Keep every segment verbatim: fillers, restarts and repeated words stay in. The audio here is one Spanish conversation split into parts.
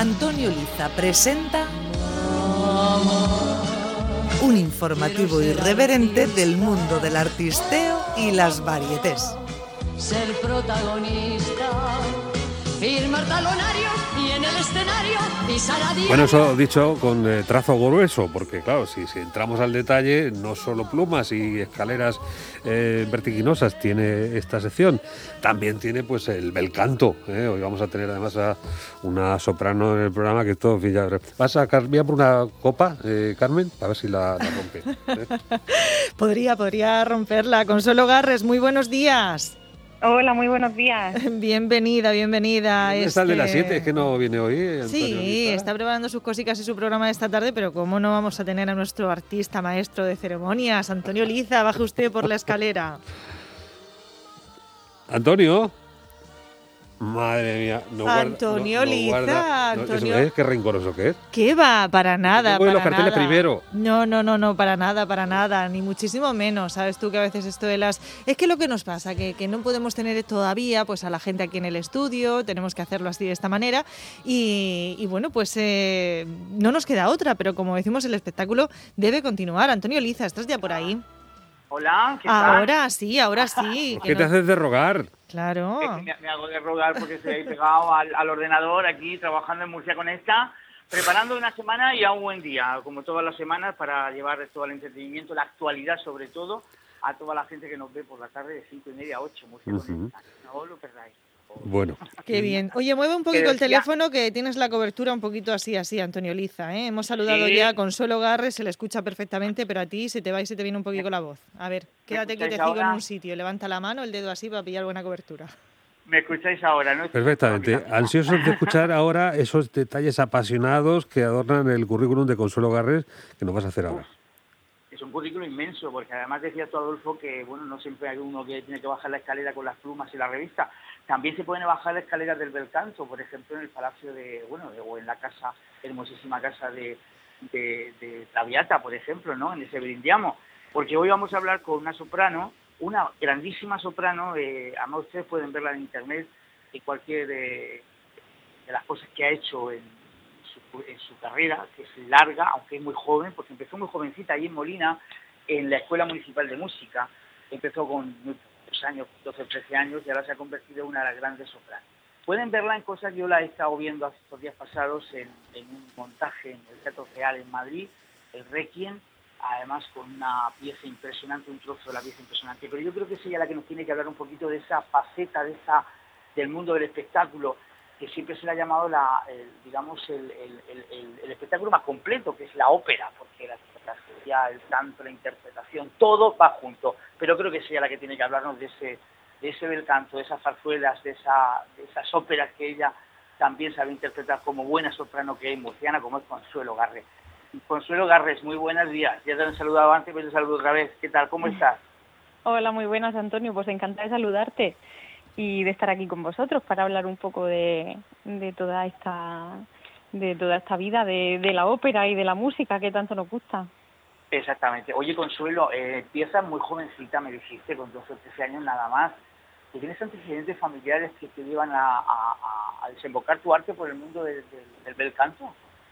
Antonio Liza presenta un informativo irreverente del mundo del artisteo y las varietés. Ser protagonista, firmar talonarios y en el escenario pisar a diario. Bueno, eso dicho con eh, trazo grueso, porque claro, si, si entramos al detalle, no solo plumas y escaleras eh, vertiginosas tiene esta sección, también tiene pues el bel canto, ¿eh? Hoy vamos a tener además a una soprano en el programa que todo, en fin, ya, ¿vas a cambiar por una copa, eh, Carmen? A ver si la, la rompe. ¿eh? Podría, podría romperla. Consuelo Garres, muy buenos días. Hola, muy buenos días. Bienvenida, bienvenida. ¿Dónde este... está el de las siete? Es que no viene hoy, Antonio Sí, Liza. Está preparando sus cositas y su programa de esta tarde, pero ¿cómo no vamos a tener a nuestro artista maestro de ceremonias, Antonio Liza? Baje usted por la escalera. Antonio. Madre mía. No Antonio guarda, no, no Liza, guarda, no, Antonio. ¿Eso es? ¿Qué rencoroso que es? ¿Qué va? Para nada, Voy para los carteles nada. primero. No, no, no, no, para nada, para nada, ni muchísimo menos. Sabes tú que a veces esto de las... Es que lo que nos pasa, que, que no podemos tener todavía pues a la gente aquí en el estudio, tenemos que hacerlo así de esta manera y, y bueno, pues eh, no nos queda otra, pero como decimos, el espectáculo debe continuar. Antonio Liza, ¿estás ya por ahí? Hola, ¿qué tal? Ahora sí, ahora sí. ¿Qué te no... haces de rogar? Claro. Es que me, me hago de rogar porque estoy ahí pegado al, al ordenador aquí, trabajando en Murcia Conecta, preparando una semana y a un buen día, como todas las semanas, para llevar todo el entretenimiento, la actualidad sobre todo, a toda la gente que nos ve por la tarde de cinco y media a ocho, Murcia Uh-huh. Conecta. No lo perdáis. Bueno. Qué bien. Oye, mueve un poquito Que el decía- teléfono que tienes la cobertura un poquito así, así, Antonio Liza, ¿eh? Hemos saludado Sí. ya a Consuelo Garres, se le escucha perfectamente, pero a ti se te va y se te viene un poquito la voz. A ver, quédate escucháis quietecico en ahora? un sitio, levanta la mano, el dedo así para pillar buena cobertura. Me escucháis ahora, ¿no? Perfectamente. Mira, mira. Ansiosos de escuchar ahora esos detalles apasionados que adornan el currículum de Consuelo Garres que nos vas a hacer ahora. Es un currículo inmenso, porque además decía tú, Adolfo, que bueno, no siempre hay uno que tiene que bajar la escalera con las plumas y la revista. También se pueden bajar la escalera del bel canto, por ejemplo, en el Palacio de, bueno, de- o en la casa, hermosísima casa de, de, de Traviata, por ejemplo, ¿no? En ese Brindiamo. Porque hoy vamos a hablar con una soprano, una grandísima soprano, eh, además ustedes pueden verla en internet, y cualquier de, de las cosas que ha hecho en su, en su carrera, que es larga, aunque es muy joven, porque empezó muy jovencita allí en Molina, en la Escuela Municipal de Música. Empezó con muy pocos años, doce o trece años, y ahora se ha convertido en una de las grandes sopranos. Pueden verla en cosas que yo la he estado viendo hace estos días pasados en, en un montaje en el Teatro Real en Madrid, el Requiem, además con una pieza impresionante, un trozo de la pieza impresionante. Pero yo creo que es ella la que nos tiene que hablar un poquito de esa faceta, de esa del mundo del espectáculo, que siempre se le ha llamado la, el, digamos, el, el, el, el, el espectáculo más completo, que es la ópera, porque la fotografía, el canto, la interpretación, todo va junto. Pero creo que es ella la que tiene que hablarnos de ese, de ese bel canto, de esas zarzuelas, de, esa, de esas óperas que ella también sabe interpretar como buena soprano que es murciana, como es Consuelo Garres. Consuelo Garres, muy buenos días. Ya te han saludado antes, pero te saludo otra vez. ¿Qué tal? ¿Cómo estás? Hola, muy buenas, Antonio. Pues encantada de saludarte y de estar aquí con vosotros para hablar un poco de, de toda esta de toda esta vida de, de la ópera y de la música que tanto nos gusta. Exactamente. Oye, Consuelo, eh, empiezas muy jovencita, me dijiste, con doce o trece años nada más. ¿Y tienes antecedentes familiares que te llevan a, a, a desembocar tu arte por el mundo del, del, del bel canto?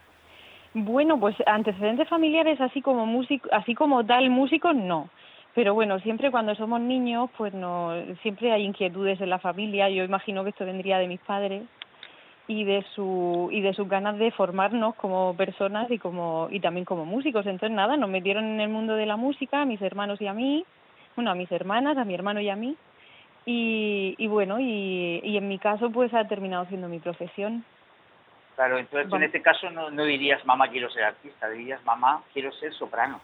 Bueno, pues antecedentes familiares así como músico, así como tal músicos no. Pero bueno, siempre cuando somos niños, pues no, siempre hay inquietudes en la familia. Yo imagino que esto vendría de mis padres y de su y de sus ganas de formarnos como personas y como y también como músicos. Entonces nada, nos metieron en el mundo de la música, a mis hermanos y a mí, bueno, a mis hermanas, a mi hermano y a mí. Y, y bueno, y, y en mi caso pues ha terminado siendo mi profesión. Claro, entonces Vamos. en este caso no, no dirías mamá quiero ser artista, dirías mamá quiero ser soprano.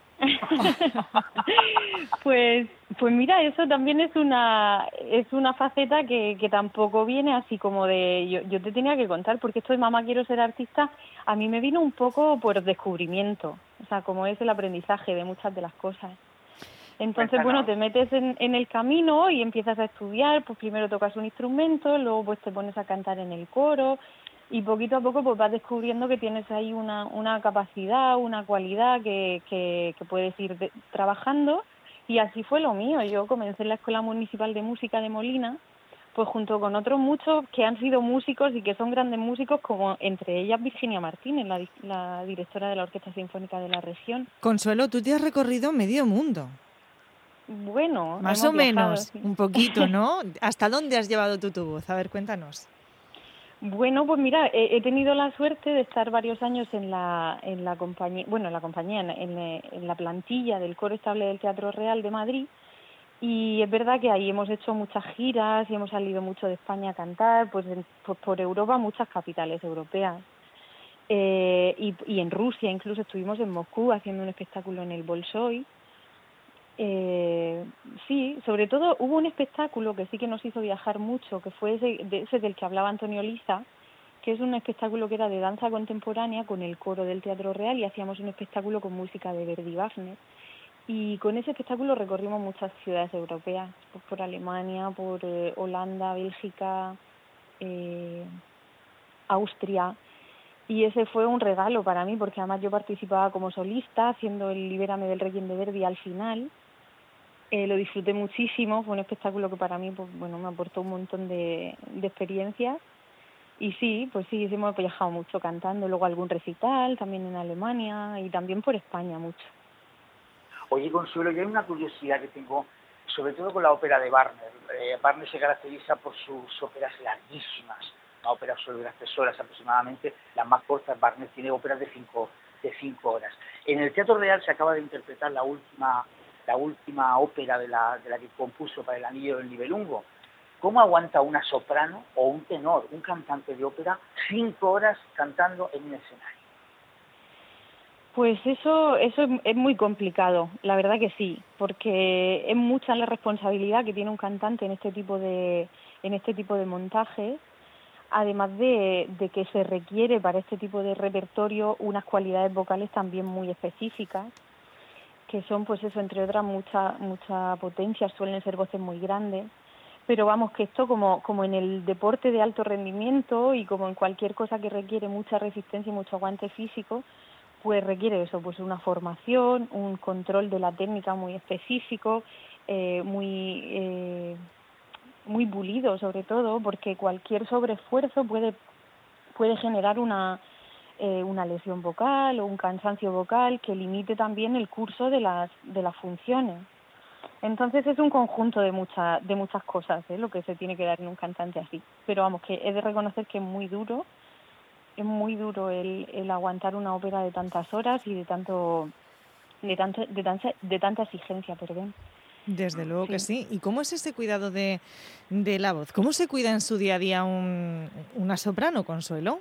pues pues mira, eso también es una es una faceta que, que tampoco viene así como de yo, yo te tenía que contar porque esto de mamá quiero ser artista a mí me vino un poco por descubrimiento, o sea, como es el aprendizaje de muchas de las cosas. Entonces, bueno, te metes en, en el camino y empiezas a estudiar, pues primero tocas un instrumento, luego pues te pones a cantar en el coro y poquito a poco pues vas descubriendo que tienes ahí una, una capacidad, una cualidad que, que, que puedes ir de, trabajando y así fue lo mío. Yo comencé en la Escuela Municipal de Música de Molina pues junto con otros muchos que han sido músicos y que son grandes músicos, como entre ellas Virginia Martínez, la, la directora de la Orquesta Sinfónica de la región. Consuelo, tú te has recorrido medio mundo. Bueno, más hemos o menos, viajado, sí. Un poquito, ¿no? ¿Hasta dónde has llevado tú tu voz? A ver, cuéntanos. Bueno, pues mira, he, he tenido la suerte de estar varios años en la en la compañía, bueno, en la compañía, en, en, en la plantilla del Coro Estable del Teatro Real de Madrid, y es verdad que ahí hemos hecho muchas giras y hemos salido mucho de España a cantar, pues, en, pues por Europa, muchas capitales europeas. Eh, y, y en Rusia, incluso estuvimos en Moscú haciendo un espectáculo en el Bolshoi. Eh, sí, sobre todo hubo un espectáculo que sí que nos hizo viajar mucho, que fue ese, de, ese del que hablaba Antonio Liza, que es un espectáculo que era de danza contemporánea con el coro del Teatro Real, y hacíamos un espectáculo con música de Verdi Wagner. Y con ese espectáculo recorrimos muchas ciudades europeas, pues por Alemania, por eh, Holanda, Bélgica, eh, Austria. Y ese fue un regalo para mí, porque además yo participaba como solista, haciendo el Libérame del Requiem de Verdi al final. Eh, lo disfruté muchísimo, fue un espectáculo que para mí, pues bueno, me aportó un montón de, de experiencias. Y sí, pues sí, hemos viajado mucho cantando, luego algún recital, también en Alemania y también por España mucho. Oye, Consuelo, yo hay una curiosidad que tengo, sobre todo con la ópera de Wagner. Eh, Wagner se caracteriza por sus óperas larguísimas, una ópera sobre unas tres horas aproximadamente, las más cortas. Wagner tiene óperas de cinco, de cinco horas. En el Teatro Real se acaba de interpretar la última, la última ópera de la, de la que compuso para el Anillo del Nibelungo. ¿Cómo aguanta una soprano o un tenor, un cantante de ópera, cinco horas cantando en un escenario? Pues eso, eso es, es muy complicado, la verdad que sí, porque es mucha la responsabilidad que tiene un cantante en este tipo de, en este tipo de montajes, además de, de que se requiere para este tipo de repertorio unas cualidades vocales también muy específicas, que son, pues eso, entre otras, mucha, mucha potencia, suelen ser voces muy grandes. Pero vamos, que esto como, como en el deporte de alto rendimiento y como en cualquier cosa que requiere mucha resistencia y mucho aguante físico, pues requiere eso, pues una formación, un control de la técnica muy específico, eh, muy eh, muy pulido sobre todo, porque cualquier sobreesfuerzo puede puede generar una eh, una lesión vocal o un cansancio vocal que limite también el curso de las de las funciones. Entonces es un conjunto de muchas de muchas cosas, ¿eh? Lo que se tiene que dar en un cantante así. Pero vamos, que he de reconocer que es muy duro, es muy duro el, el aguantar una ópera de tantas horas y de tanto de tanto de tanta de tanta exigencia, perdón. Desde luego Sí. que sí. ¿Y cómo es ese cuidado de, de la voz? ¿Cómo se cuida en su día a día un, una soprano, Consuelo?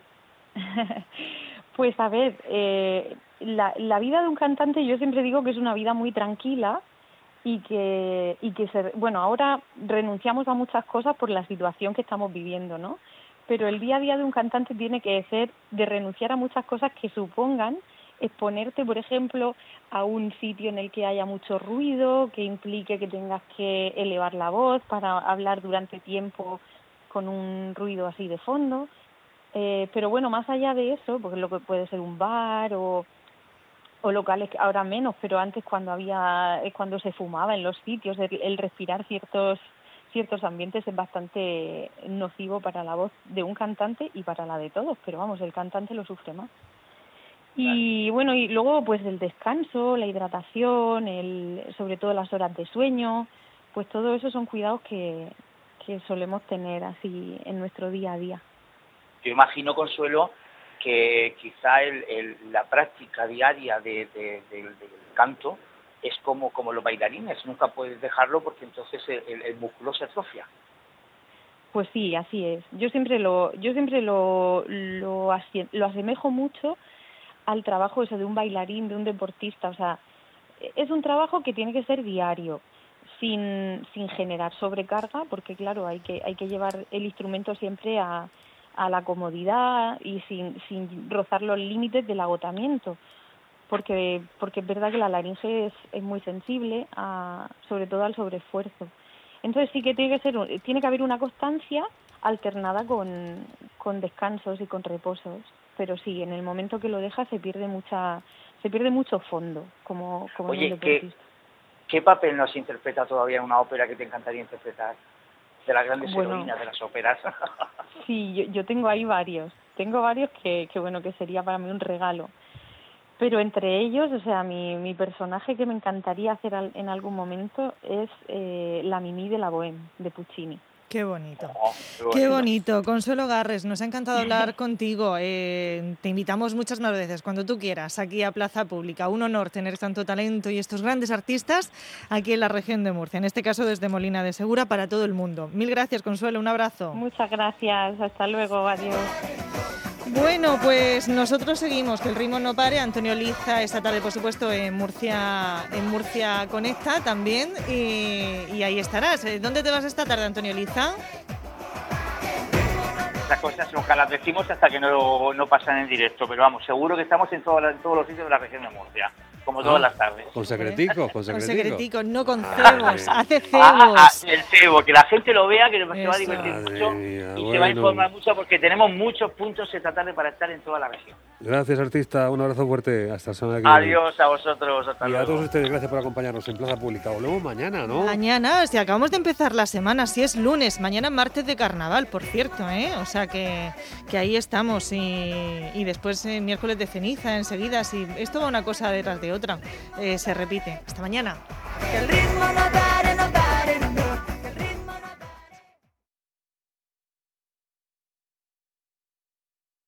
Pues a ver, eh, la, la vida de un cantante yo siempre digo que es una vida muy tranquila y que, y que se, bueno, ahora renunciamos a muchas cosas por la situación que estamos viviendo, ¿no? Pero el día a día de un cantante tiene que ser de renunciar a muchas cosas que supongan exponerte, por ejemplo, a un sitio en el que haya mucho ruido, que implique que tengas que elevar la voz para hablar durante tiempo con un ruido así de fondo. Eh, pero bueno, más allá de eso, porque lo que puede ser un bar o, o locales, ahora menos, pero antes cuando había, cuando se fumaba en los sitios, el, el respirar ciertos ciertos ambientes es bastante nocivo para la voz de un cantante y para la de todos, pero vamos, el cantante lo sufre más. Y bueno, y luego pues el descanso, la hidratación, el, sobre todo las horas de sueño, pues todo eso son cuidados que, que solemos tener así en nuestro día a día. Yo imagino, Consuelo, que quizá el, el, la práctica diaria de, de, de, del canto es como, como los bailarines, nunca puedes dejarlo porque entonces el, el músculo se atrofia. Pues sí, así es. Yo siempre lo, yo siempre lo, lo, asiem, lo asemejo mucho al trabajo eso de un bailarín, de un deportista. O sea, es un trabajo que tiene que ser diario, sin, sin generar sobrecarga, porque claro, hay que, hay que llevar el instrumento siempre a, a la comodidad y sin, sin rozar los límites del agotamiento. Porque, porque es verdad que la laringe es, es muy sensible, a, sobre todo al sobreesfuerzo. Entonces sí que tiene que ser, tiene que haber una constancia alternada con, con descansos y con reposos. Pero sí, en el momento que lo dejas se pierde mucha, se pierde mucho fondo, como, como Oye, en un deportista. ¿qué, ¿qué papel nos interpreta todavía en una ópera que te encantaría interpretar? de las grandes Bueno. heroínas de las óperas. Sí, yo, yo tengo ahí varios. Tengo varios que, que, bueno, que sería para mí un regalo. Pero entre ellos, o sea, mi, mi personaje que me encantaría hacer al, en algún momento es eh, la Mimí de la Bohème, de Puccini. Qué bonito. Oh, Qué bonito. Consuelo Garres, nos ha encantado hablar contigo. Eh, te invitamos muchas más veces, cuando tú quieras, aquí a Plaza Pública. Un honor tener tanto talento y estos grandes artistas aquí en la región de Murcia, en este caso desde Molina de Segura para todo el mundo. Mil gracias, Consuelo, un abrazo. Muchas gracias, hasta luego, adiós. Bueno, pues nosotros seguimos, que el ritmo no pare. Antonio Liza esta tarde, por supuesto, en Murcia, en Murcia Conecta también, y, y ahí estarás. ¿Dónde te vas esta tarde, Antonio Liza? Estas cosas nunca las decimos hasta que no, no pasan en directo, pero vamos, seguro que estamos en, todas las- en todos los sitios de la región de Murcia, como todas Ah, las tardes. Con secretico, con Con secretico. secretico, no con Madre cebos, mía. hace Ah, ah, cebos. el cebo, que la gente lo vea, que se va a Eso. divertir Madre mucho mía, y se va a bueno. informar mucho porque tenemos muchos puntos esta tarde para estar en toda la región. Gracias, artista. Un abrazo fuerte. Hasta la semana que viene. Adiós a vosotros, hasta Y a luego. todos ustedes, gracias por acompañarnos en Plaza Pública. Volvemos mañana, ¿no? Mañana, si acabamos de empezar la semana, si es lunes, mañana martes de carnaval, por cierto, ¿eh? O sea que, que ahí estamos y, y después eh, miércoles de ceniza enseguida, si esto va una cosa detrás de otra, eh, se repite. Hasta mañana. Que el ritmo no pare, no pare.